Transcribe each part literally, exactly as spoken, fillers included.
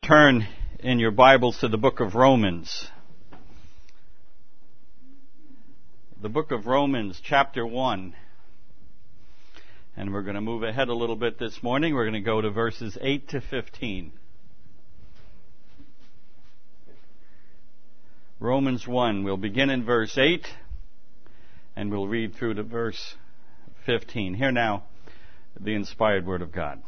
turn in your Bibles to the book of Romans. The book of Romans, chapter one. And we're going to move ahead a little bit this morning. We're going to go to verses eight to fifteen. Romans one. We'll begin in verse eight, and we'll read through to verse fifteen. Hear now the inspired word of God.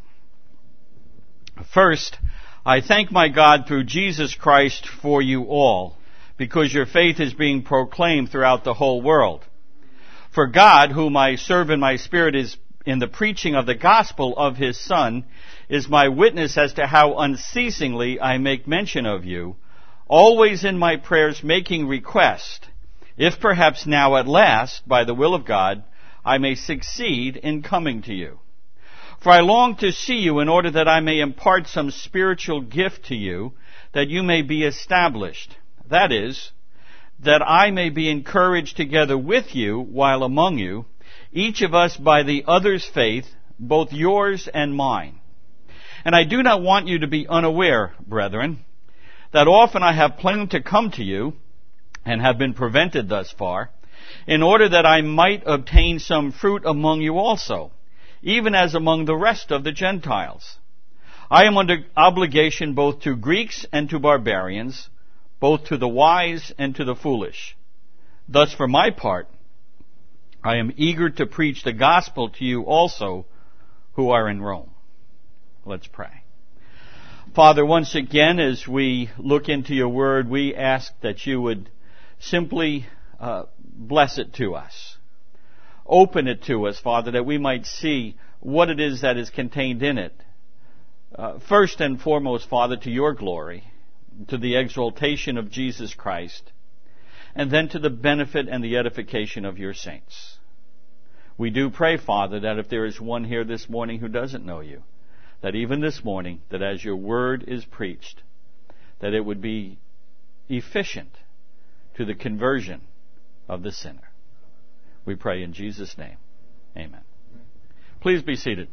First, I thank my God through Jesus Christ for you all, because your faith is being proclaimed throughout the whole world. For God, whom I serve in my spirit is in the preaching of the gospel of his Son, is my witness as to how unceasingly I make mention of you, always in my prayers making request, if perhaps now at last, by the will of God, I may succeed in coming to you. For I long to see you in order that I may impart some spiritual gift to you, that you may be established. That is, that I may be encouraged together with you while among you, each of us by the other's faith, both yours and mine. And I do not want you to be unaware, brethren, that often I have planned to come to you, and have been prevented thus far, in order that I might obtain some fruit among you also, even as among the rest of the Gentiles. I am under obligation both to Greeks and to barbarians, both to the wise and to the foolish. Thus, for my part, I am eager to preach the gospel to you also who are in Rome. Let's pray. Father, once again, as we look into your word, we ask that you would simply uh, bless it to us. Open it to us, Father, that we might see what it is that is contained in it. Uh, first and foremost, Father, to your glory, to the exaltation of Jesus Christ, and then to the benefit and the edification of your saints. We do pray, Father, that if there is one here this morning who doesn't know you, that even this morning, that as your word is preached, that it would be efficient to the conversion of the sinner. We pray in Jesus' name. Amen. Please be seated.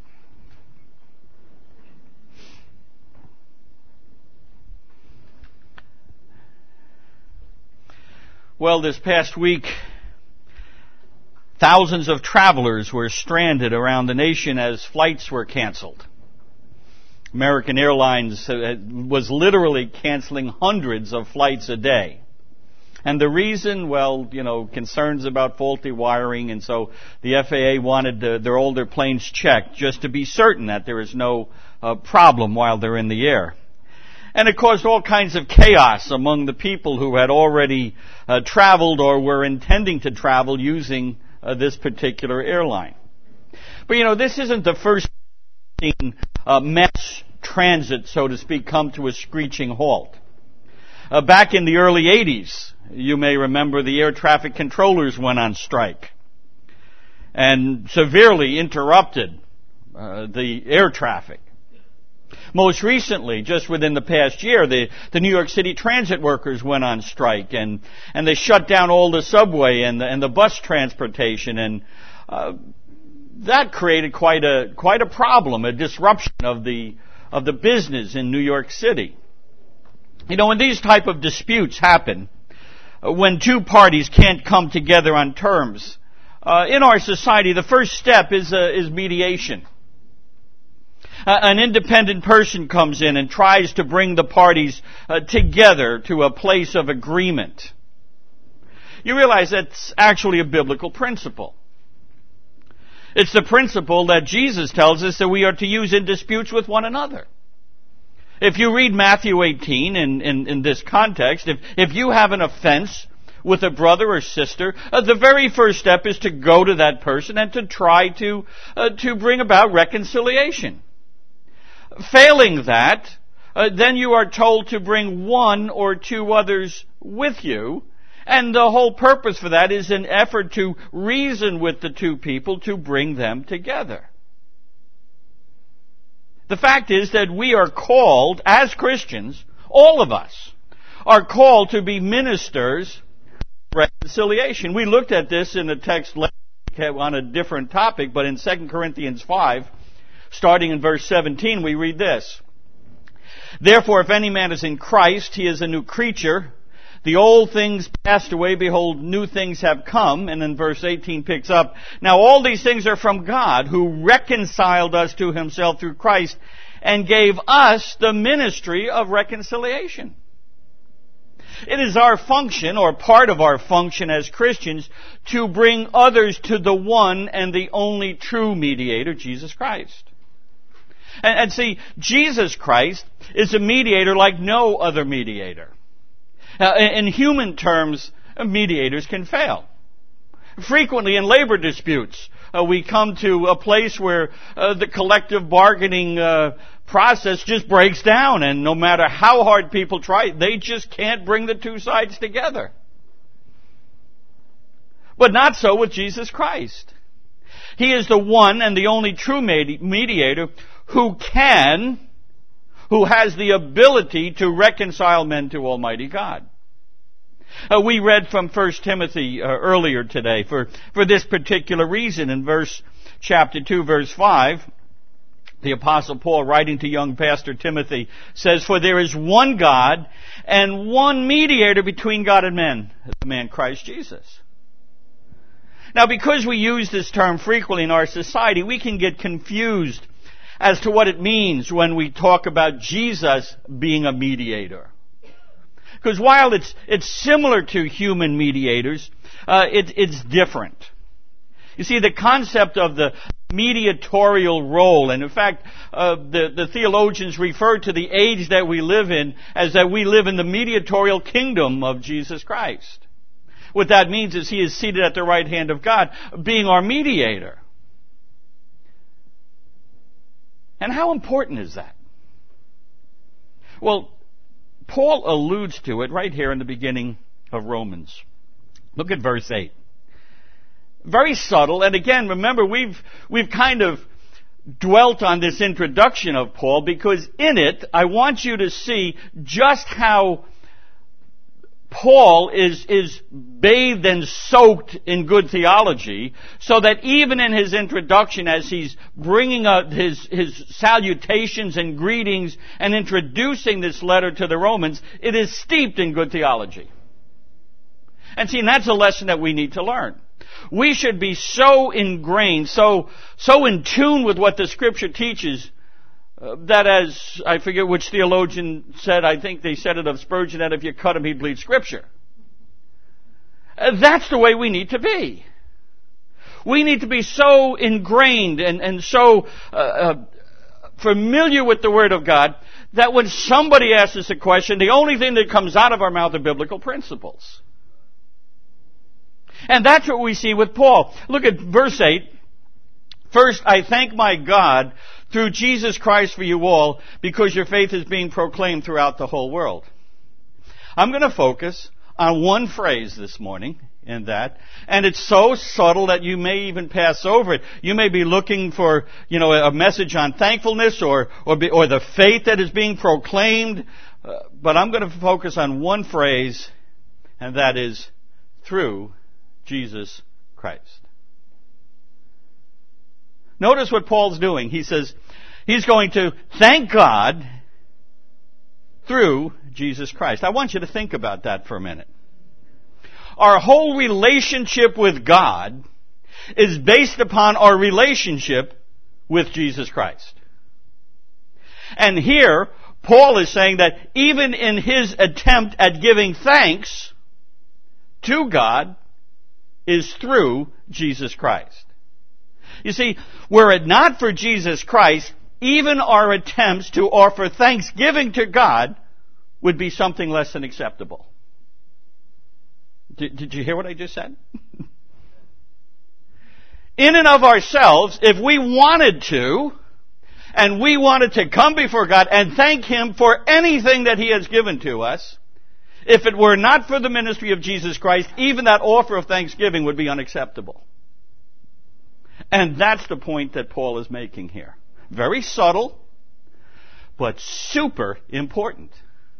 Well, this past week, thousands of travelers were stranded around the nation as flights were canceled. American Airlines was literally canceling hundreds of flights a day. And the reason, well, you know, concerns about faulty wiring, and so the F A A wanted to, their older planes checked just to be certain that there is no uh, problem while they're in the air. And it caused all kinds of chaos among the people who had already uh, traveled or were intending to travel using uh, this particular airline. But, you know, this isn't the first uh, mass transit, so to speak, come to a screeching halt. Uh, back in the early eighties, you may remember the air traffic controllers went on strike and severely interrupted uh, the air traffic. Most recently, just within the past year, the, the New York City transit workers went on strike, and, and they shut down all the subway and the, and the bus transportation, and uh, that created quite a quite a problem, a disruption of the of the business in New York City. You know, when these type of disputes happen, when two parties can't come together on terms, uh, in our society, the first step is uh, is mediation. Uh, an independent person comes in and tries to bring the parties uh, together to a place of agreement. You realize that's actually a biblical principle. It's the principle that Jesus tells us that we are to use in disputes with one another. If you read Matthew eighteen in, in, in this context, if, if you have an offense with a brother or sister, uh, the very first step is to go to that person and to try to uh, to bring about reconciliation. Failing that, uh, then you are told to bring one or two others with you, and the whole purpose for that is an effort to reason with the two people to bring them together. The fact is that we are called, as Christians, all of us, are called to be ministers of reconciliation. We looked at this in a text on a different topic, but in Second Corinthians five, starting in verse seventeen, we read this. Therefore, if any man is in Christ, he is a new creature. The old things passed away, behold, new things have come. And then verse eighteen picks up, now all these things are from God, who reconciled us to himself through Christ, and gave us the ministry of reconciliation. It is our function, or part of our function as Christians, to bring others to the one and the only true mediator, Jesus Christ. And, and see, Jesus Christ is a mediator like no other mediator. Uh, in human terms, mediators can fail. Frequently in labor disputes, uh, we come to a place where uh, the collective bargaining uh, process just breaks down, and no matter how hard people try, they just can't bring the two sides together. But not so with Jesus Christ. He is the one and the only true mediator who can, who has the ability to reconcile men to Almighty God. Uh, we read from First Timothy uh, earlier today for, for this particular reason. In verse chapter two, verse five, the Apostle Paul, writing to young pastor Timothy, says, for there is one God and one mediator between God and men, the man Christ Jesus. Now, because we use this term frequently in our society, we can get confused as to what it means when we talk about Jesus being a mediator. Because while it's it's similar to human mediators, uh, it, it's different. You see, the concept of the mediatorial role, and in fact, uh, the, the theologians refer to the age that we live in as that we live in the mediatorial kingdom of Jesus Christ. What that means is He is seated at the right hand of God, being our mediator. And how important is that? Well, Paul alludes to it right here in the beginning of Romans. Look at verse eight. Very subtle, and again, remember, we've we've kind of dwelt on this introduction of Paul because in it, I want you to see just how Paul is, is bathed and soaked in good theology, so that even in his introduction, as he's bringing up his, his salutations and greetings and introducing this letter to the Romans, it is steeped in good theology. And see, and that's a lesson that we need to learn. We should be so ingrained, so, so in tune with what the Scripture teaches, Uh, that as, I forget which theologian said, I think they said it of Spurgeon, that if you cut him, he'd bleed Scripture. Uh, that's the way we need to be. We need to be so ingrained and, and so uh, uh, familiar with the Word of God that when somebody asks us a question, the only thing that comes out of our mouth are biblical principles. And that's what we see with Paul. Look at verse eight. First, I thank my God through Jesus Christ for you all, because your faith is being proclaimed throughout the whole world. I'm going to focus on one phrase this morning in that, and it's so subtle that you may even pass over it. You may be looking for, you know, a message on thankfulness or or, be, or the faith that is being proclaimed, uh, but I'm going to focus on one phrase, and that is through Jesus Christ. Notice what Paul's doing. He says he's going to thank God through Jesus Christ. I want you to think about that for a minute. Our whole relationship with God is based upon our relationship with Jesus Christ. And here, Paul is saying that even in his attempt at giving thanks to God is through Jesus Christ. You see, were it not for Jesus Christ, even our attempts to offer thanksgiving to God would be something less than acceptable. Did, did you hear what I just said? In and of ourselves, if we wanted to, and we wanted to come before God and thank Him for anything that He has given to us, if it were not for the ministry of Jesus Christ, even that offer of thanksgiving would be unacceptable. And that's the point that Paul is making here. Very subtle, but super important.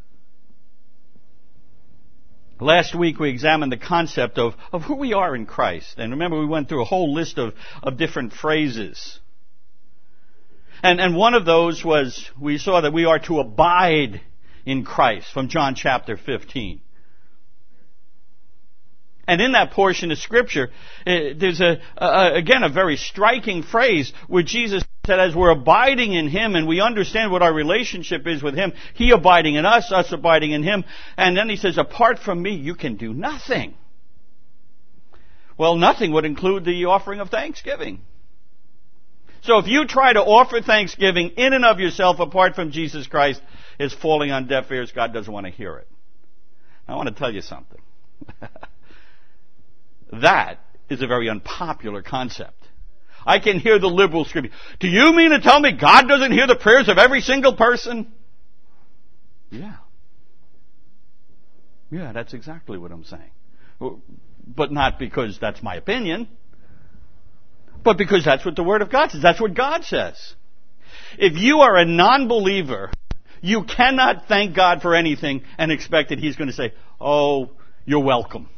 Last week we examined the concept of, of who we are in Christ. And remember, we went through a whole list of, of different phrases. And, and one of those was, we saw that we are to abide in Christ from John chapter fifteen. And in that portion of Scripture, there's a, a, again, a very striking phrase where Jesus said, as we're abiding in Him and we understand what our relationship is with Him, He abiding in us, us abiding in Him, and then He says, apart from me, you can do nothing. Well, nothing would include the offering of thanksgiving. So if you try to offer thanksgiving in and of yourself apart from Jesus Christ, it's falling on deaf ears. God doesn't want to hear it. I want to tell you something. That is a very unpopular concept. I can hear the liberals screaming, do you mean to tell me God doesn't hear the prayers of every single person? Yeah. Yeah, that's exactly what I'm saying. But not because that's my opinion, but because that's what the Word of God says. That's what God says. If you are a non-believer, you cannot thank God for anything and expect that He's going to say, oh, you're welcome.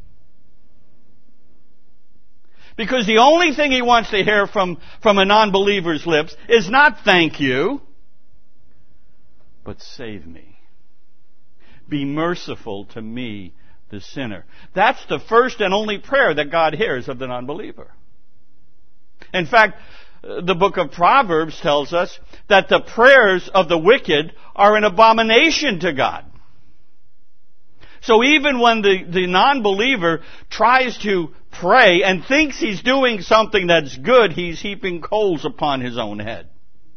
Because the only thing He wants to hear from, from a non-believer's lips is not thank you, but save me. Be merciful to me, the sinner. That's the first and only prayer that God hears of the non-believer. In fact, the book of Proverbs tells us that the prayers of the wicked are an abomination to God. So even when the, the non-believer tries to pray and thinks he's doing something that's good, he's heaping coals upon his own head.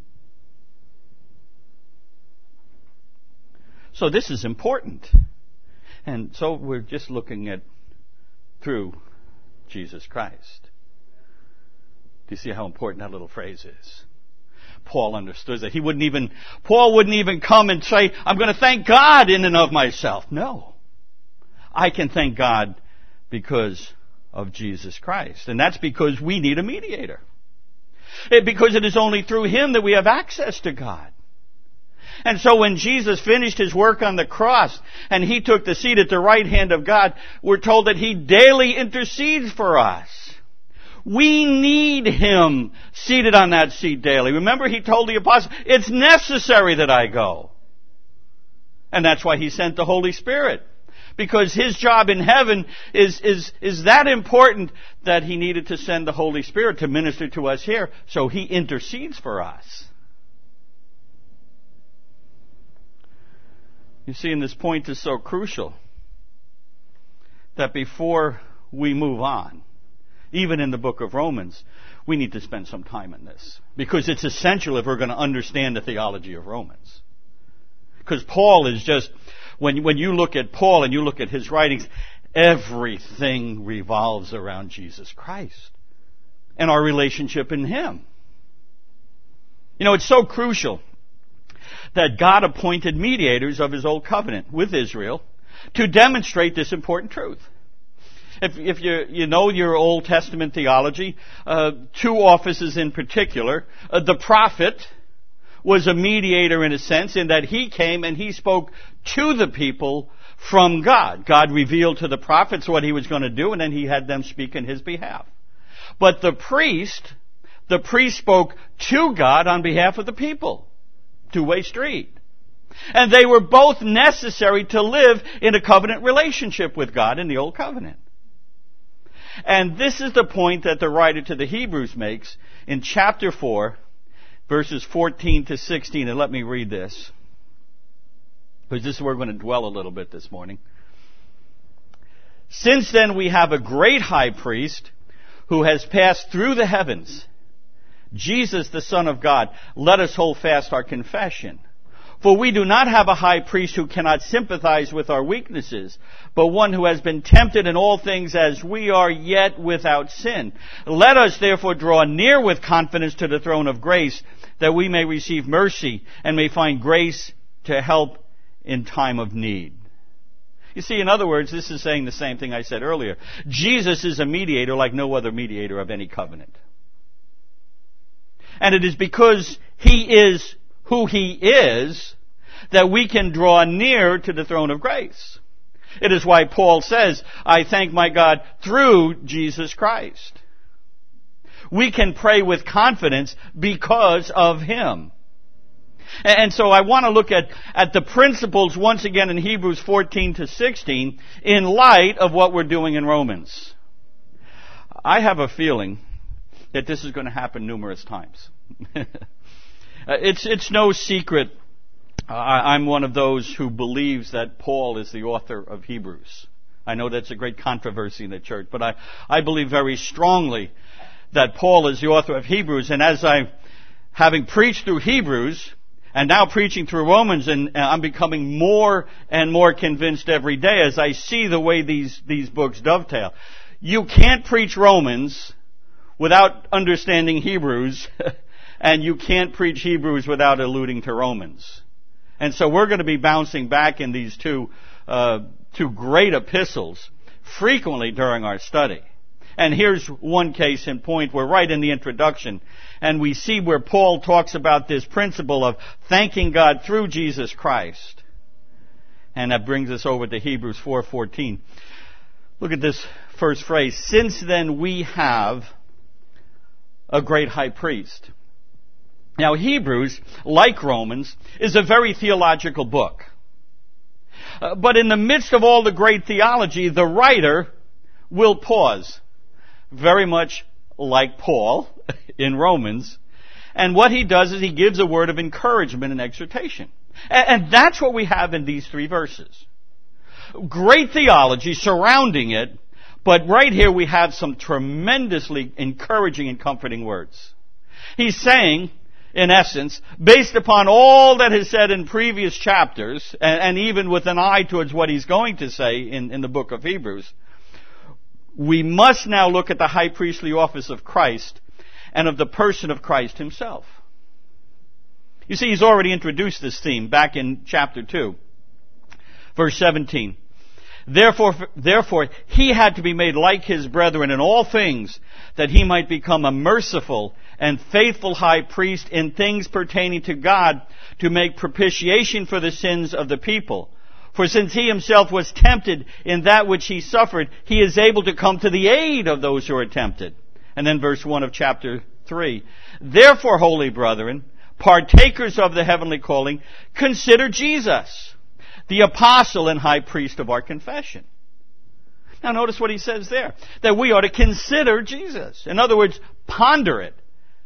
So this is important. And so we're just looking at through Jesus Christ. Do you see how important that little phrase is? Paul understood that. He wouldn't even, Paul wouldn't even come and say, I'm going to thank God in and of myself. No. I can thank God because of Jesus Christ. And that's because we need a mediator. It, because it is only through Him that we have access to God. And so when Jesus finished His work on the cross and He took the seat at the right hand of God, we're told that He daily intercedes for us. We need Him seated on that seat daily. Remember, He told the apostles, it's necessary that I go. And that's why He sent the Holy Spirit. Because His job in heaven is, is, is that important that He needed to send the Holy Spirit to minister to us here. So He intercedes for us. You see, and this point is so crucial that before we move on, even in the book of Romans, we need to spend some time in this. Because it's essential if we're going to understand the theology of Romans. Because Paul is just, when, when you look at Paul and you look at his writings, everything revolves around Jesus Christ and our relationship in Him. You know, it's so crucial that God appointed mediators of His old covenant with Israel to demonstrate this important truth. If, if you, you know your Old Testament theology, uh, two offices in particular, uh, the prophet was a mediator in a sense in that he came and he spoke to the people from God. God revealed to the prophets what He was going to do, and then He had them speak in His behalf. But the priest, the priest spoke to God on behalf of the people. Two-way street. And they were both necessary to live in a covenant relationship with God in the Old Covenant. And this is the point that the writer to the Hebrews makes in chapter four, verses fourteen to sixteen. And let me read this, because this is where we're going to dwell a little bit this morning. Since then we have a great high priest who has passed through the heavens, Jesus the Son of God. Let us hold fast our confession. For we do not have a high priest who cannot sympathize with our weaknesses, but one who has been tempted in all things as we are, yet without sin. Let us therefore draw near with confidence to the throne of grace, that we may receive mercy and may find grace to help in time of need. You see, in other words, this is saying the same thing I said earlier. Jesus is a mediator like no other mediator of any covenant. And it is because He is who He is that we can draw near to the throne of grace. It is why Paul says, I thank my God through Jesus Christ. We can pray with confidence because of Him. And so I want to look at, at the principles once again in Hebrews fourteen to sixteen in light of what we're doing in Romans. I have a feeling that this is going to happen numerous times. it's, it's no secret. Uh, I'm one of those who believes that Paul is the author of Hebrews. I know that's a great controversy in the church, but I, I believe very strongly that Paul is the author of Hebrews. And as I, having preached through Hebrews, and now preaching through Romans, and I'm becoming more and more convinced every day as I see the way these, these books dovetail. You can't preach Romans without understanding Hebrews, and you can't preach Hebrews without alluding to Romans. And so we're going to be bouncing back in these two, uh, two great epistles frequently during our study. And here's one case in point. We're right in the introduction, and we see where Paul talks about this principle of thanking God through Jesus Christ. And that brings us over to Hebrews four fourteen. Look at this first phrase. Since then we have a great high priest. Now Hebrews, like Romans, is a very theological book. Uh, but in the midst of all the great theology, the writer will pause. Very much like Paul in Romans. And what he does is he gives a word of encouragement and exhortation. And that's what we have in these three verses. Great theology surrounding it, but right here we have some tremendously encouraging and comforting words. He's saying, in essence, based upon all that is said in previous chapters, and, and even with an eye towards what he's going to say in, in the book of Hebrews, we must now look at the high priestly office of Christ and of the person of Christ himself. You see, he's already introduced this theme back in chapter two, verse seventeen. Therefore, therefore, he had to be made like his brethren in all things, that he might become a merciful and faithful high priest in things pertaining to God, to make propitiation for the sins of the people. For since he himself was tempted in that which he suffered, he is able to come to the aid of those who are tempted. And then verse one of chapter three. Therefore, holy brethren, partakers of the heavenly calling, consider Jesus, the apostle and high priest of our confession. Now notice what he says there, that we ought to consider Jesus. In other words, ponder it.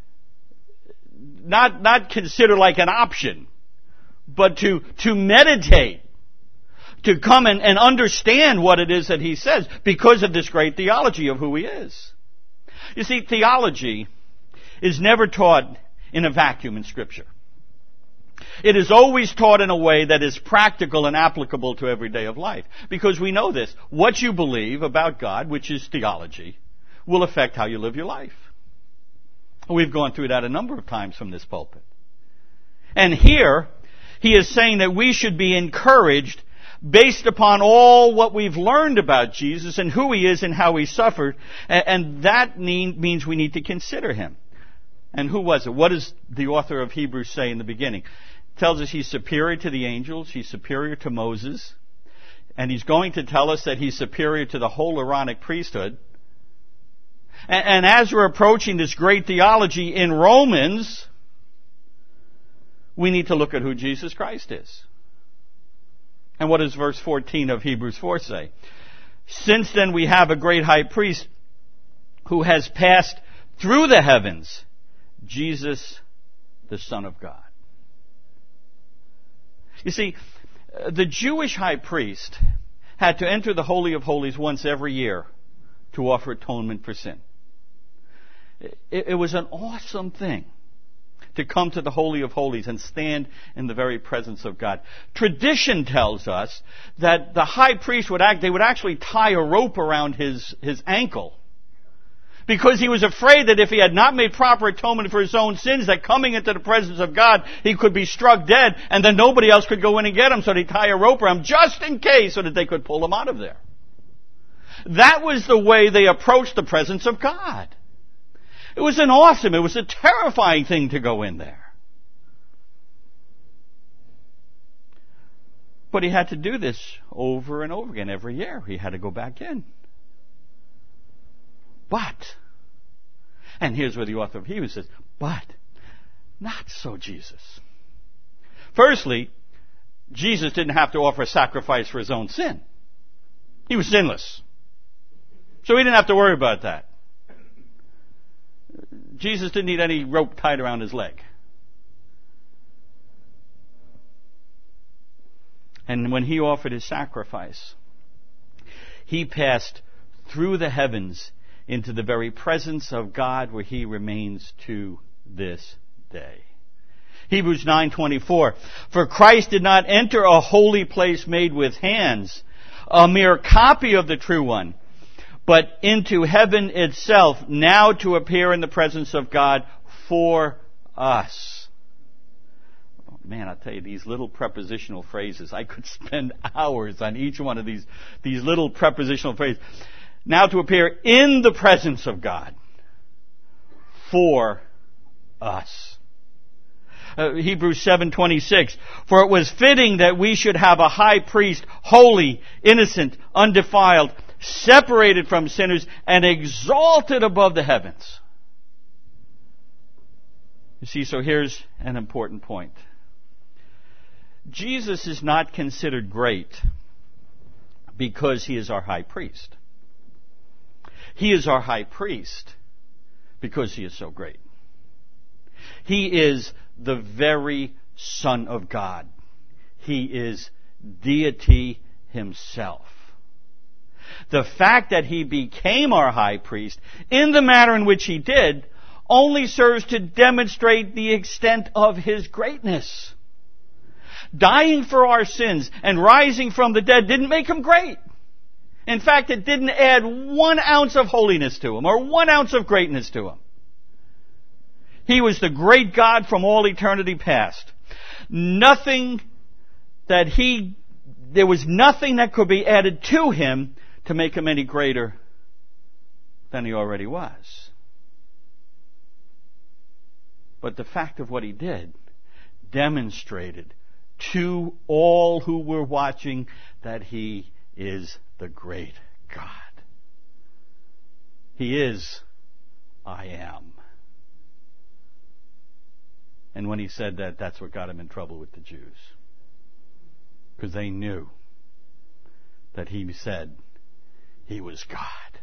Not, not consider like an option, but to, to meditate. To come and, and understand what it is that he says because of this great theology of who he is. You see, theology is never taught in a vacuum in Scripture. It is always taught in a way that is practical and applicable to every day of life. Because we know this. What you believe about God, which is theology, will affect how you live your life. We've gone through that a number of times from this pulpit. And here, he is saying that we should be encouraged based upon all what we've learned about Jesus and who he is and how he suffered. And that means we need to consider him. And who was it? What does the author of Hebrews say in the beginning? It tells us he's superior to the angels, he's superior to Moses, and he's going to tell us that he's superior to the whole Aaronic priesthood. And, and as we're approaching this great theology in Romans, we need to look at who Jesus Christ is. And what does verse fourteen of Hebrews four say? Since then we have a great high priest who has passed through the heavens, Jesus, the Son of God. You see, the Jewish high priest had to enter the Holy of Holies once every year to offer atonement for sin. It, it was an awesome thing to come to the Holy of Holies and stand in the very presence of God. Tradition tells us that the high priest would act, they would actually tie a rope around his, his ankle, because he was afraid that if he had not made proper atonement for his own sins, that coming into the presence of God, he could be struck dead, and then nobody else could go in and get him, so they tie a rope around him just in case, so that they could pull him out of there. That was the way they approached the presence of God. It was an awesome, it was a terrifying thing to go in there. But he had to do this over and over again. Every year he had to go back in. But And here's where the author of Hebrews says, but not so Jesus. Firstly, Jesus didn't have to offer a sacrifice for his own sin. He was sinless. So he didn't have to worry about that. Jesus didn't need any rope tied around his leg. And when he offered his sacrifice, he passed through the heavens into the very presence of God, where he remains to this day. Hebrews nine twenty-four. For Christ did not enter a holy place made with hands, a mere copy of the true one, but into heaven itself, now to appear in the presence of God for us. Man, I'll tell you, these little prepositional phrases, I could spend hours on each one of these, these little prepositional phrases. Now to appear in the presence of God for us. Uh, Hebrews seven twenty-six. For it was fitting that we should have a high priest, holy, innocent, undefiled, separated from sinners, and exalted above the heavens. You see, so here's an important point. Jesus is not considered great because he is our high priest. He is our high priest because he is so great. He is the very Son of God. He is deity himself. The fact that he became our high priest in the manner in which he did only serves to demonstrate the extent of his greatness. Dying for our sins and rising from the dead didn't make him great. In fact, it didn't add one ounce of holiness to him or one ounce of greatness to him. He was the great God from all eternity past. Nothing that he, there was nothing that could be added to him to make him any greater than he already was. But the fact of what he did demonstrated to all who were watching that he is the great God. He is, I am. And when he said that, that's what got him in trouble with the Jews. Because they knew that he said he was God.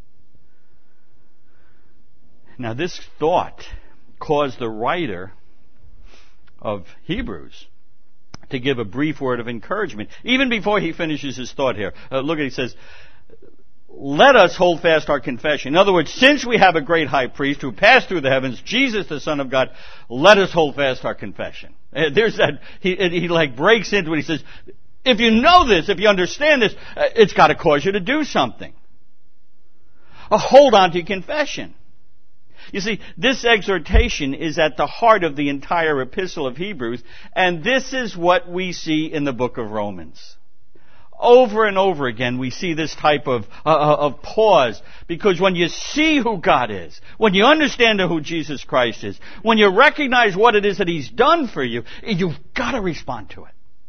Now this thought caused the writer of Hebrews to give a brief word of encouragement, even before he finishes his thought here. Uh, look at it, he says, let us hold fast our confession. In other words, since we have a great high priest who passed through the heavens, Jesus the Son of God, let us hold fast our confession. Uh, there's that, he, he like breaks into it. He says, if you know this, if you understand this, uh, it's got to cause you to do something. Uh, hold on to your confession. You see, this exhortation is at the heart of the entire epistle of Hebrews, and this is what we see in the book of Romans. Over and over again, we see this type of, uh, of pause, because when you see who God is, when you understand who Jesus Christ is, when you recognize what it is that he's done for you, you've got to respond to it.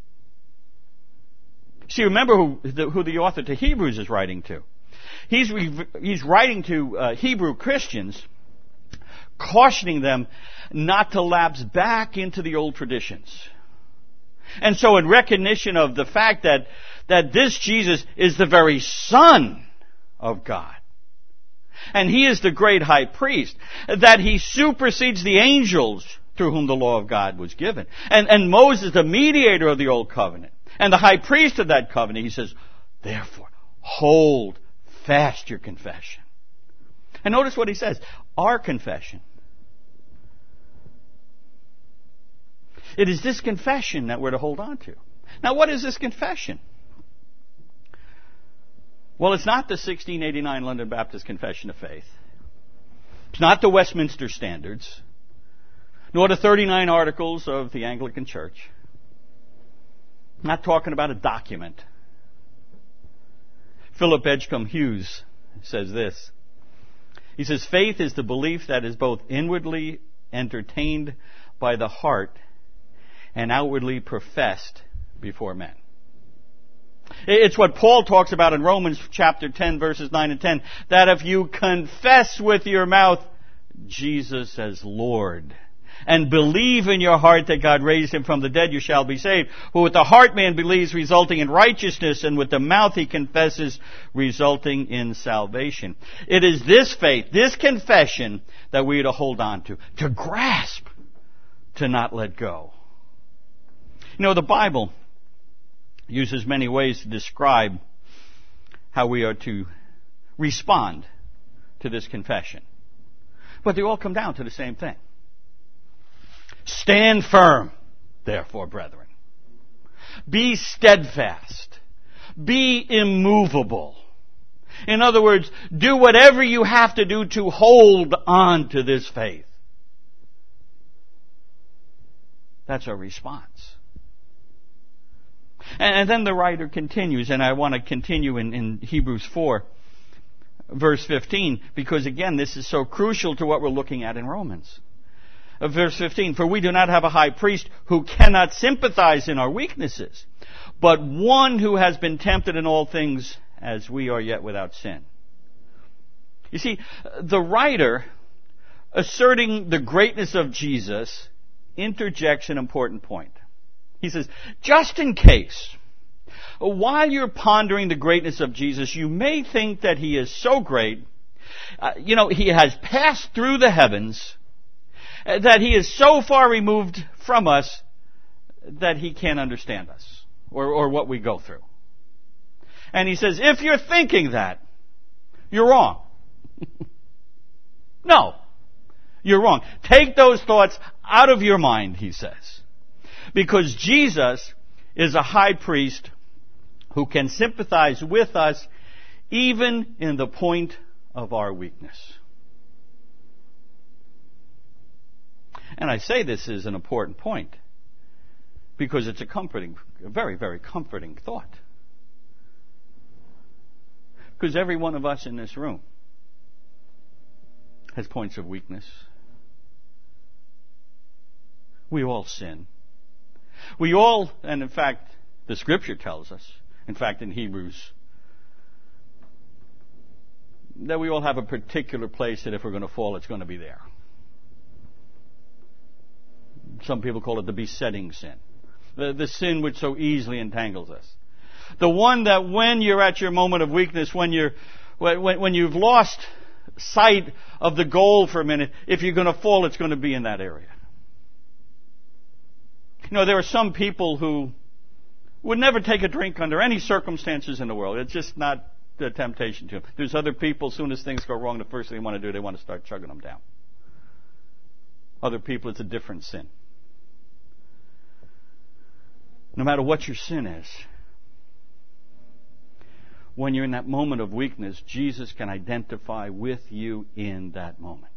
See, remember who the, who the author to Hebrews is writing to. He's, he's writing to uh, Hebrew Christians, cautioning them not to lapse back into the old traditions. And so in recognition of the fact that, that this Jesus is the very Son of God, and he is the great high priest, that he supersedes the angels through whom the law of God was given, and, and Moses, the mediator of the old covenant, and the high priest of that covenant, he says, therefore, hold fast your confession. And notice what he says, our confession. It is this confession that we're to hold on to. Now, what is this confession? Well, it's not the sixteen eighty-nine London Baptist Confession of Faith. It's not the Westminster Standards, nor the thirty-nine Articles of the Anglican Church. I'm not talking about a document. Philip Edgecombe Hughes says this. He says, faith is the belief that is both inwardly entertained by the heart and outwardly professed before men. It's what Paul talks about in Romans chapter ten, verses nine and ten, that if you confess with your mouth Jesus as Lord, and believe in your heart that God raised him from the dead, you shall be saved. For with the heart man believes, resulting in righteousness, and with the mouth he confesses, resulting in salvation. It is this faith, this confession, that we are to hold on to, to grasp, to not let go. You know, the Bible uses many ways to describe how we are to respond to this confession. But they all come down to the same thing. Stand firm, therefore, brethren. Be steadfast. Be immovable. In other words, do whatever you have to do to hold on to this faith. That's our response. And then the writer continues, and I want to continue in, in Hebrews four, verse fifteen, because again, this is so crucial to what we're looking at in Romans. Verse fifteen, for we do not have a high priest who cannot sympathize in our weaknesses, but one who has been tempted in all things as we are yet without sin. You see, the writer, asserting the greatness of Jesus, interjects an important point. He says, just in case, while you're pondering the greatness of Jesus, you may think that he is so great, uh, you know, he has passed through the heavens, that he is so far removed from us that he can't understand us or, or what we go through. And he says, if you're thinking that, you're wrong. No, you're wrong. Take those thoughts out of your mind, he says. Because Jesus is a high priest who can sympathize with us even in the point of our weakness. And I say this is an important point because it's a comforting, a very, very comforting thought. Because every one of us in this room has points of weakness. We all sin. We all, and in fact, the Scripture tells us, in fact in Hebrews, that we all have a particular place that if we're going to fall, it's going to be there. Some people call it the besetting sin. The, the sin which so easily entangles us. The one that when you're at your moment of weakness, when you're, when, when you've lost sight of the goal for a minute, if you're going to fall, it's going to be in that area. You know, there are some people who would never take a drink under any circumstances in the world. It's just not the temptation to them. There's other people, as soon as things go wrong, the first thing they want to do, they want to start chugging them down. Other people, it's a different sin. No matter what your sin is, when you're in that moment of weakness, Jesus can identify with you in that moment.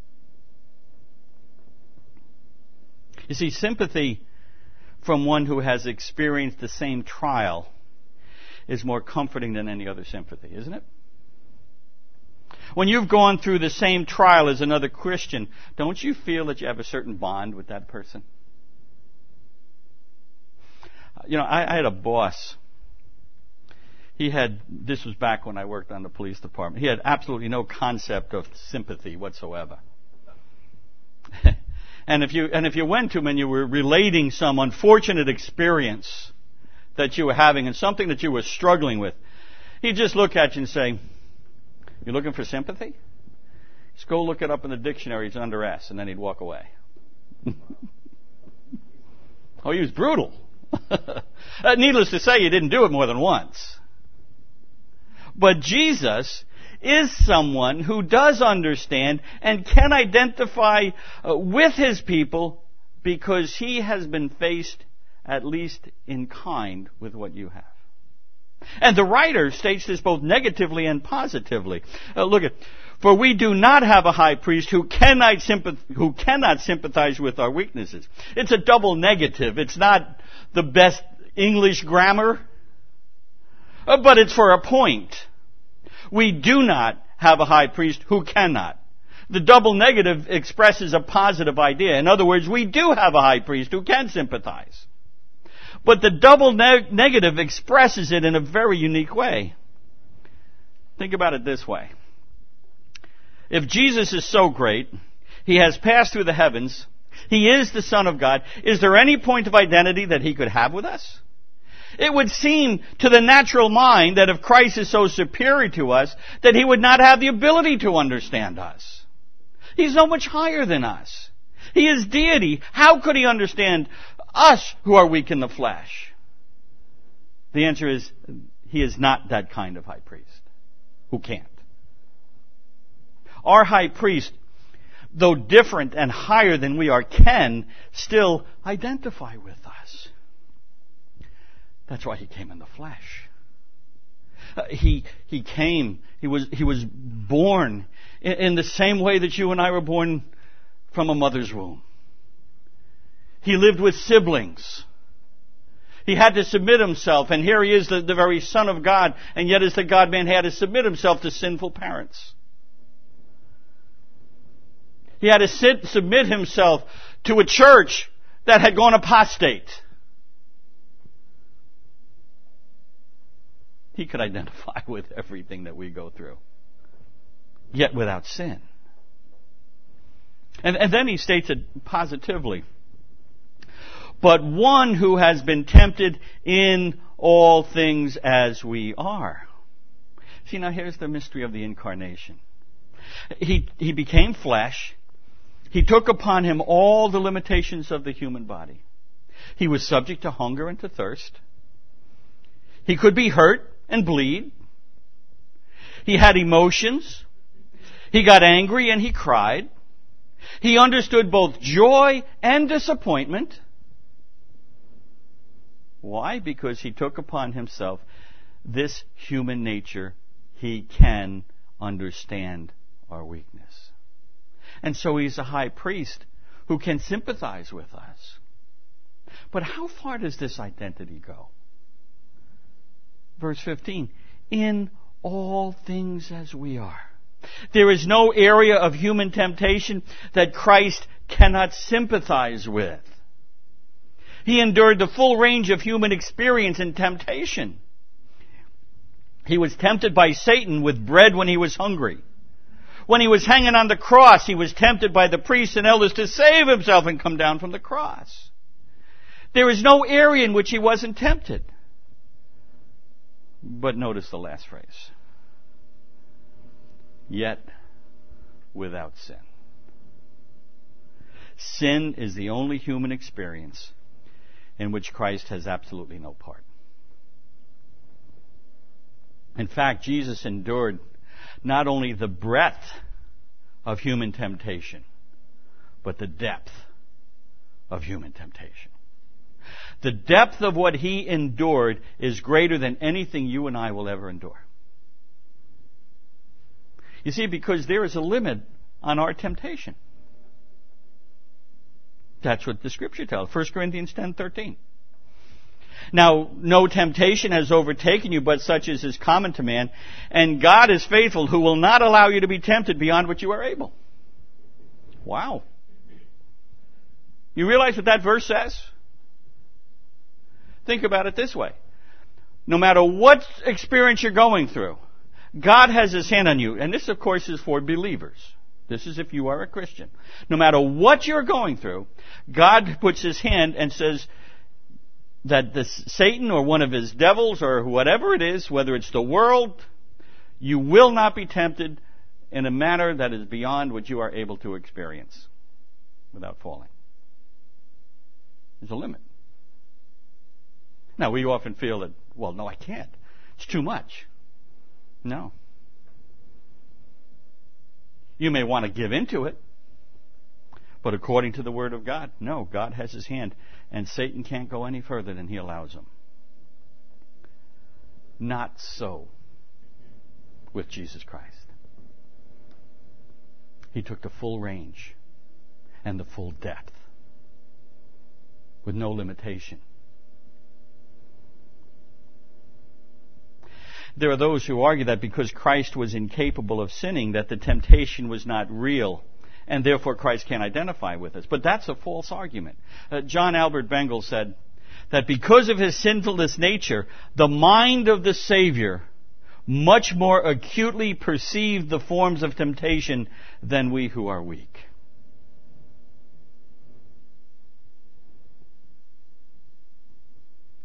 You see, sympathy from one who has experienced the same trial is more comforting than any other sympathy, isn't it? When you've gone through the same trial as another Christian, don't you feel that you have a certain bond with that person? You know, I, I had a boss. He had, this was back when I worked on the police department, he had absolutely no concept of sympathy whatsoever. And if you and if you went to him and you were relating some unfortunate experience that you were having and something that you were struggling with, he'd just look at you and say, "You looking for sympathy? Just go look it up in the dictionary. It's under S," and then he'd walk away. Oh, he was brutal. Needless to say, he didn't do it more than once. But Jesus is someone who does understand and can identify uh, with his people because he has been faced, at least in kind, with what you have. And the writer states this both negatively and positively. Uh, look at, for we do not have a high priest who cannot sympath- who cannot sympathize with our weaknesses. It's a double negative. It's not the best English grammar, uh, but it's for a point. We do not have a high priest who cannot. The double negative expresses a positive idea. In other words, we do have a high priest who can sympathize. But the double ne- negative expresses it in a very unique way. Think about it this way. If Jesus is so great, He has passed through the heavens. He is the Son of God. Is there any point of identity that he could have with us? It would seem to the natural mind that if Christ is so superior to us, that he would not have the ability to understand us. He's so much higher than us. He is deity. How could he understand us who are weak in the flesh? The answer is, he is not that kind of high priest who can't. Our high priest, though different and higher than we are, can still identify with us. That's why he came in the flesh. Uh, he he came. He was he was born in, in the same way that you and I were born from a mother's womb. He lived with siblings. He had to submit himself, and here he is, the, the very Son of God, and yet as the God-man had to submit himself to sinful parents. He had to sit, submit himself to a church that had gone apostate. He could identify with everything that we go through, yet without sin. And, and then he states it positively. But one who has been tempted in all things as we are. See, now here's the mystery of the incarnation. He, he became flesh. He took upon him all the limitations of the human body. He was subject to hunger and to thirst. He could be hurt and bleed. He had emotions. He got angry and he cried. He understood both joy and disappointment. Why? Because he took upon himself this human nature. He can understand our weakness. And so he's a high priest who can sympathize with us. But how far does this identity go? Verse fifteen, in all things as we are. There is no area of human temptation that Christ cannot sympathize with. He endured the full range of human experience and temptation. He was tempted by Satan with bread when he was hungry. When he was hanging on the cross, he was tempted by the priests and elders to save himself and come down from the cross. There is no area in which he wasn't tempted. But notice the last phrase. Yet without sin. Sin is the only human experience in which Christ has absolutely no part. In fact, Jesus endured not only the breadth of human temptation, but the depth of human temptation. The depth of what he endured is greater than anything you and I will ever endure. You see, because there is a limit on our temptation. That's what the Scripture tells. First Corinthians ten thirteen. Now, no temptation has overtaken you, but such as is common to man. And God is faithful, who will not allow you to be tempted beyond what you are able. Wow. You realize what that verse says? Think about it this way. No matter what experience you're going through, God has His hand on you. And this, of course, is for believers. This is if you are a Christian. No matter what you're going through, God puts His hand and says that this Satan or one of his devils or whatever it is, whether it's the world, you will not be tempted in a manner that is beyond what you are able to experience without falling. There's a limit. Now, we often feel that, well, no, I can't. It's too much. No. You may want to give into it, but according to the Word of God, no, God has His hand, and Satan can't go any further than He allows him. Not so with Jesus Christ. He took the full range and the full depth with no limitation. There are those who argue that because Christ was incapable of sinning, that the temptation was not real, and therefore Christ can't identify with us. But that's a false argument. Uh, John Albert Bengel said that because of His sinfulness nature, the mind of the Savior much more acutely perceived the forms of temptation than we who are weak.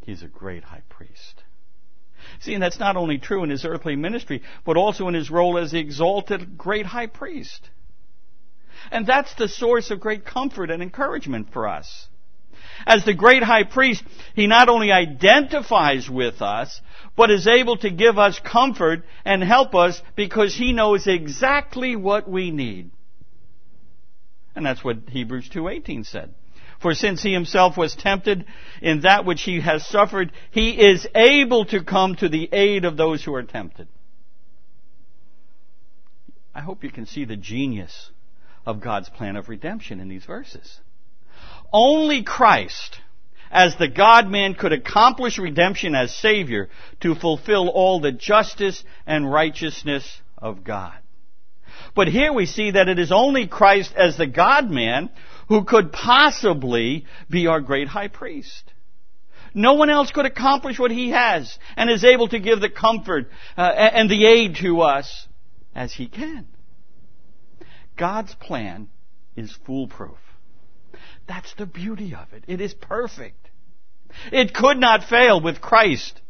He's a great high priest. See, and that's not only true in His earthly ministry, but also in His role as the exalted great high priest. And that's the source of great comfort and encouragement for us. As the great high priest, He not only identifies with us, but is able to give us comfort and help us because He knows exactly what we need. And that's what Hebrews two eighteen said. For since He Himself was tempted in that which He has suffered, He is able to come to the aid of those who are tempted. I hope you can see the genius of God's plan of redemption in these verses. Only Christ, as the God-man, could accomplish redemption as Savior to fulfill all the justice and righteousness of God. But here we see that it is only Christ as the God-man who could possibly be our great high priest. No one else could accomplish what He has and is able to give the comfort uh, and the aid to us as He can. God's plan is foolproof. That's the beauty of it. It is perfect. It could not fail with Christ.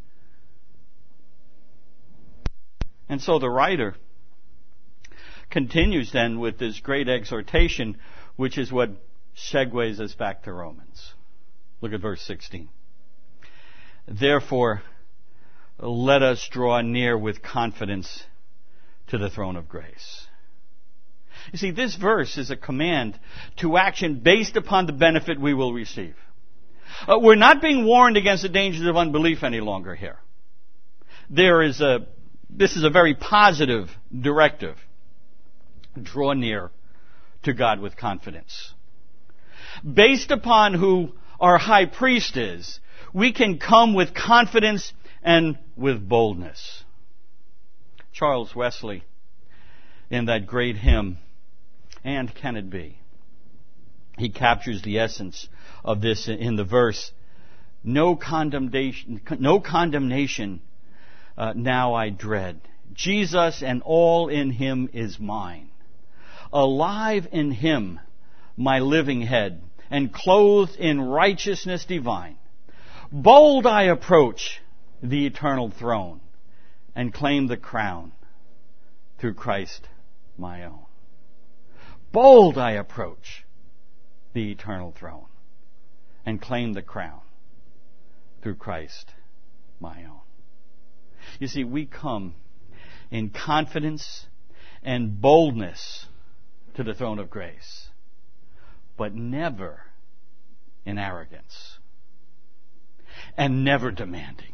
And so the writer continues then with this great exhortation, which is what segues us back to Romans. Look at verse sixteen. Therefore, let us draw near with confidence to the throne of grace. You see, this verse is a command to action based upon the benefit we will receive. Uh, we're not being warned against the dangers of unbelief any longer here. There is a, this is a very positive directive. Draw near to God with confidence. Based upon who our high priest is, we can come with confidence and with boldness. Charles Wesley, in that great hymn, And Can It Be?, he captures the essence of this in the verse, No condemnation, no condemnation uh, now I dread. Jesus and all in Him is mine. Alive in Him, my living head, and clothed in righteousness divine. Bold I approach the eternal throne, and claim the crown through Christ my own. Bold I approach the eternal throne, and claim the crown through Christ my own. You see, we come in confidence and boldness to the throne of grace, but never in arrogance, and never demanding.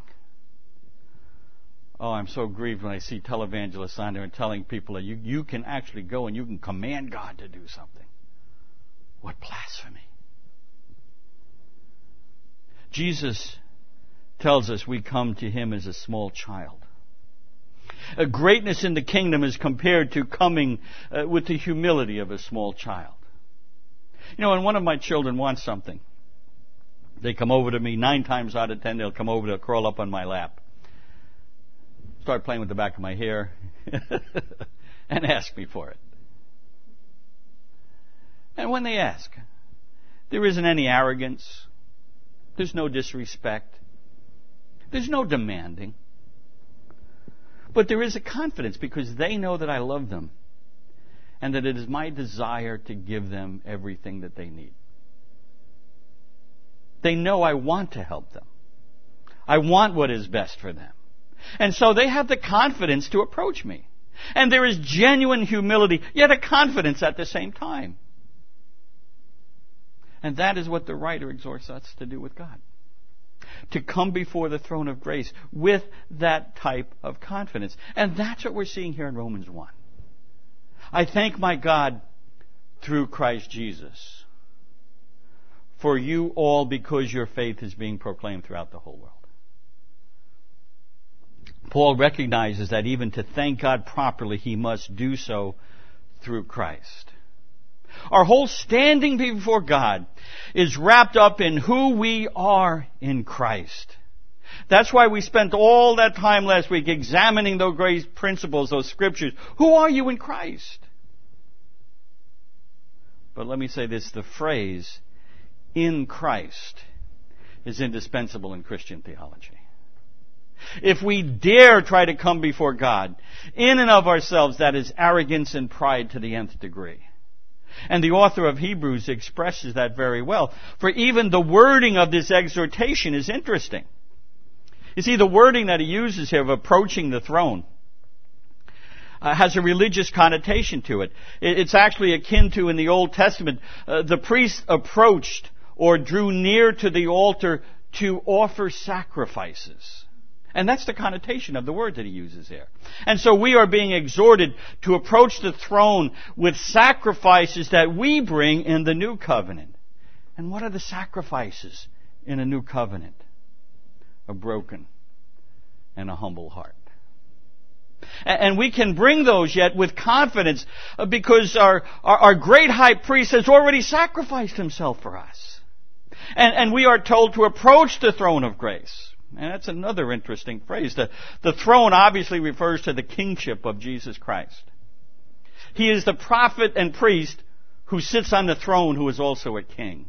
Oh, I'm so grieved when I see televangelists on there and telling people that you, you can actually go and you can command God to do something. What blasphemy. Jesus tells us we come to Him as a small child. A greatness in the kingdom is compared to coming uh, with the humility of a small child. You know, when one of my children wants something, they come over to me, nine times out of ten, they'll come over, they'll crawl up on my lap, start playing with the back of my hair, and ask me for it. And when they ask, there isn't any arrogance, there's no disrespect, there's no demanding. But there is a confidence because they know that I love them and that it is my desire to give them everything that they need. They know I want to help them. I want what is best for them. And so they have the confidence to approach me. And there is genuine humility, yet a confidence at the same time. And that is what the writer exhorts us to do with God. To come before the throne of grace with that type of confidence. And that's what we're seeing here in Romans one. I thank my God through Christ Jesus for you all because your faith is being proclaimed throughout the whole world. Paul recognizes that even to thank God properly, he must do so through Christ. Our whole standing before God is wrapped up in who we are in Christ. That's why we spent all that time last week examining those great principles, those scriptures. Who are you in Christ? But let me say this, the phrase, in Christ, is indispensable in Christian theology. If we dare try to come before God in and of ourselves, that is arrogance and pride to the nth degree. And the author of Hebrews expresses that very well. For even the wording of this exhortation is interesting. You see, the wording that he uses here of approaching the throne uh, has a religious connotation to it. It's actually akin to, in the Old Testament, uh, the priest approached or drew near to the altar to offer sacrifices. And that's the connotation of the word that he uses here. And so we are being exhorted to approach the throne with sacrifices that we bring in the new covenant. And what are the sacrifices in a new covenant? A broken and a humble heart. And we can bring those yet with confidence because our, our, our great high priest has already sacrificed himself for us. And, and we are told to approach the throne of grace. And that's another interesting phrase. The, the throne obviously refers to the kingship of Jesus Christ. He is the prophet and priest who sits on the throne, who is also a king.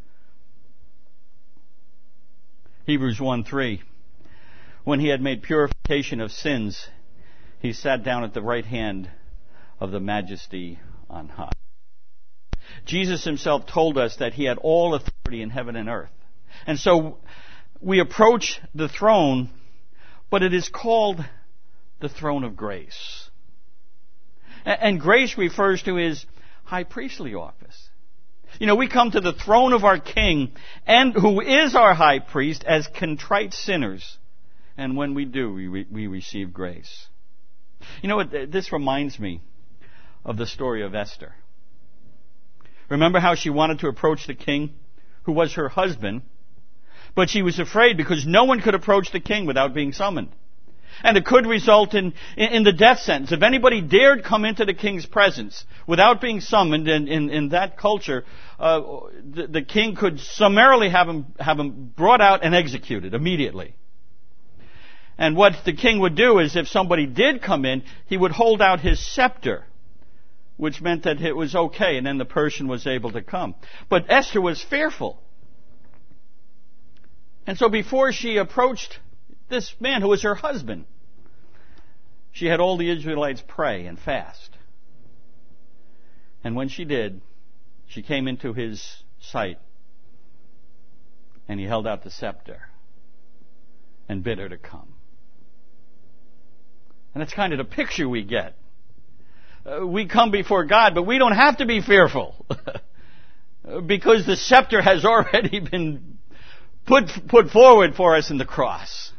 Hebrews one three. When he had made purification of sins, he sat down at the right hand of the Majesty on high. Jesus himself told us that he had all authority in heaven and earth. And so we approach the throne, but it is called the throne of grace. And grace refers to his high priestly office. You know, we come to the throne of our King, and who is our high priest, as contrite sinners. And when we do, we, re- we receive grace. You know what? This reminds me of the story of Esther. Remember how she wanted to approach the king, who was her husband, but she was afraid because no one could approach the king without being summoned. And it could result in, in, in the death sentence. If anybody dared come into the king's presence without being summoned, in, in, in that culture, uh, the, the king could summarily have him, have him brought out and executed immediately. And what the king would do is, if somebody did come in, he would hold out his scepter, which meant that it was okay, and then the person was able to come. But Esther was fearful. And so before she approached this man who was her husband, she had all the Israelites pray and fast. And when she did, she came into his sight, and he held out the scepter and bid her to come. And that's kind of the picture we get. Uh, we come before God, but we don't have to be fearful because the scepter has already been put put forward for us in the cross.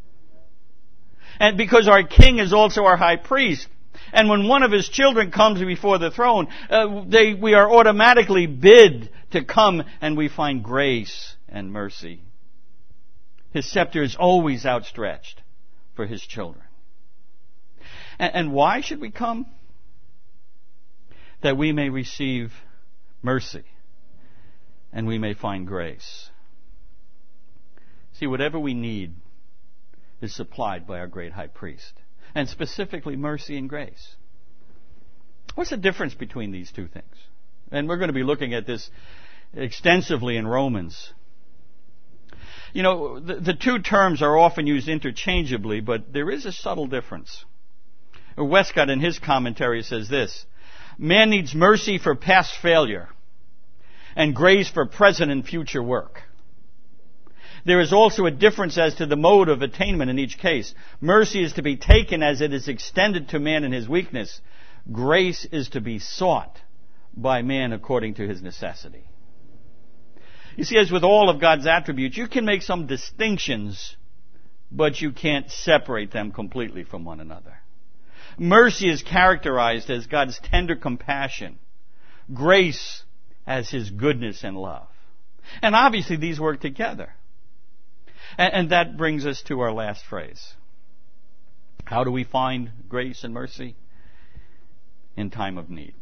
And because our King is also our high priest. And when one of his children comes before the throne, uh, they, we are automatically bid to come, and we find grace and mercy. His scepter is always outstretched for his children. And, and why should we come? That we may receive mercy and we may find grace. See, whatever we need is supplied by our great high priest, and specifically mercy and grace. What's the difference between these two things? And we're going to be looking at this extensively in Romans. You know, the, the two terms are often used interchangeably, but there is a subtle difference. Westcott in his commentary says this: man needs mercy for past failure and grace for present and future work. There is also a difference as to the mode of attainment in each case. Mercy is to be taken as it is extended to man in his weakness. Grace is to be sought by man according to his necessity. You see, as with all of God's attributes, you can make some distinctions, but you can't separate them completely from one another. Mercy is characterized as God's tender compassion. Grace as his goodness and love. And obviously these work together. And, and that brings us to our last phrase. How do we find grace and mercy? In time of need.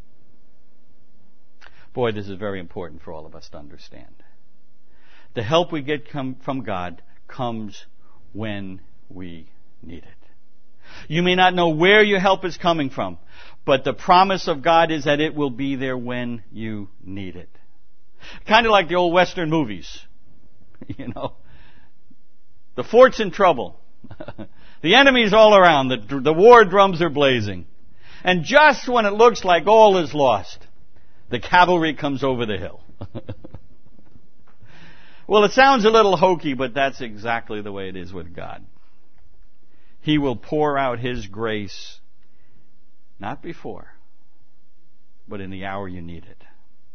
Boy, this is very important for all of us to understand. The help we get come from God comes when we need it. You may not know where your help is coming from, but the promise of God is that it will be there when you need it. Kind of like the old Western movies. You know, the fort's in trouble. The enemy's all around. The, the war drums are blazing. And just when it looks like all is lost, the cavalry comes over the hill. Well, it sounds a little hokey, but that's exactly the way it is with God. He will pour out His grace, not before, but in the hour you need it.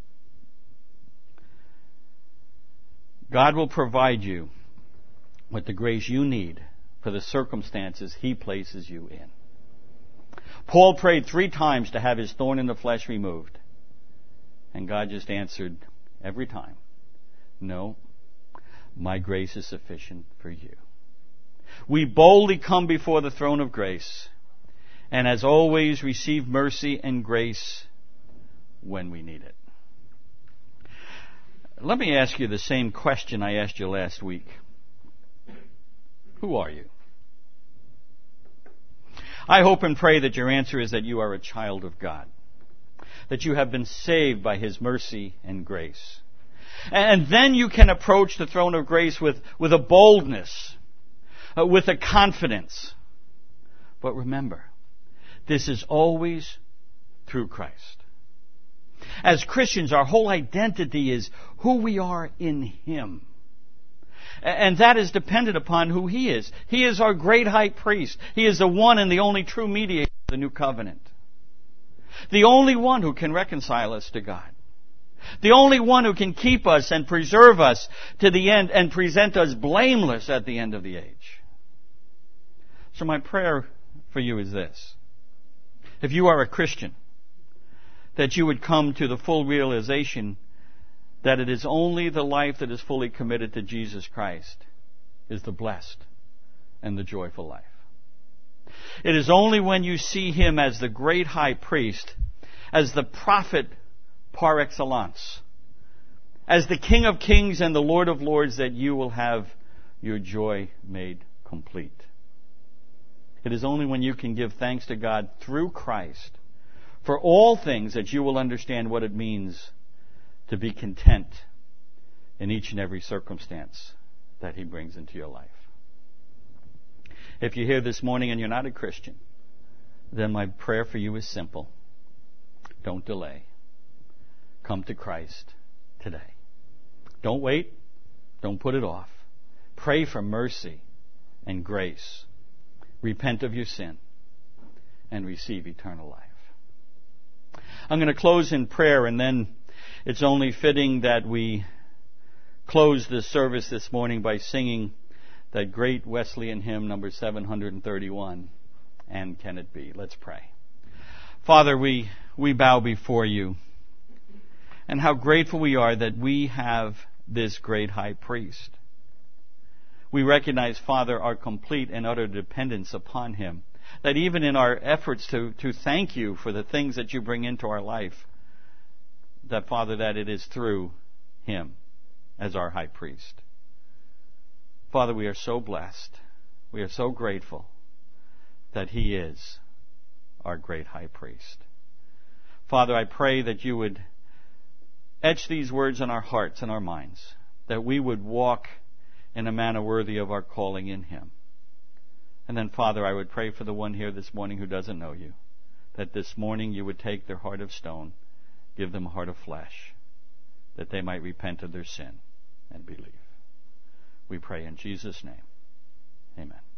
God will provide you with the grace you need for the circumstances He places you in. Paul prayed three times to have his thorn in the flesh removed. And God just answered every time, no, my grace is sufficient for you. We boldly come before the throne of grace, and as always receive mercy and grace when we need it. Let me ask you the same question I asked you last week. Who are you? I hope and pray that your answer is that you are a child of God, that you have been saved by His mercy and grace. And then you can approach the throne of grace with, with a boldness, uh, with a confidence. But remember, this is always through Christ. As Christians, our whole identity is who we are in Him. And that is dependent upon who He is. He is our great high priest. He is the one and the only true mediator of the new covenant. The only one who can reconcile us to God. The only one who can keep us and preserve us to the end and present us blameless at the end of the age. So my prayer for you is this. If you are a Christian, that you would come to the full realization that it is only the life that is fully committed to Jesus Christ is the blessed and the joyful life. It is only when you see Him as the great high priest, as the prophet par excellence, as the King of kings and the Lord of lords, that you will have your joy made complete. It is only when you can give thanks to God through Christ for all things that you will understand what it means to be content in each and every circumstance that He brings into your life. If you're here this morning and you're not a Christian, then my prayer for you is simple. Don't delay. Come to Christ today. Don't wait. Don't put it off. Pray for mercy and grace. Repent of your sin and receive eternal life. I'm going to close in prayer, and then it's only fitting that we close this service this morning by singing that great Wesleyan hymn, number seven hundred thirty-one, And Can It Be? Let's pray. Father, we, we bow before you, and how grateful we are that we have this great high priest. We recognize, Father, our complete and utter dependence upon Him, that even in our efforts to, to thank you for the things that you bring into our life, that, Father, that it is through Him as our high priest. Father, we are so blessed. We are so grateful that He is our great high priest. Father, I pray that you would etch these words in our hearts and our minds, that we would walk in a manner worthy of our calling in Him. And then, Father, I would pray for the one here this morning who doesn't know you, that this morning you would take their heart of stone, give them a heart of flesh, that they might repent of their sin and believe. We pray in Jesus' name. Amen.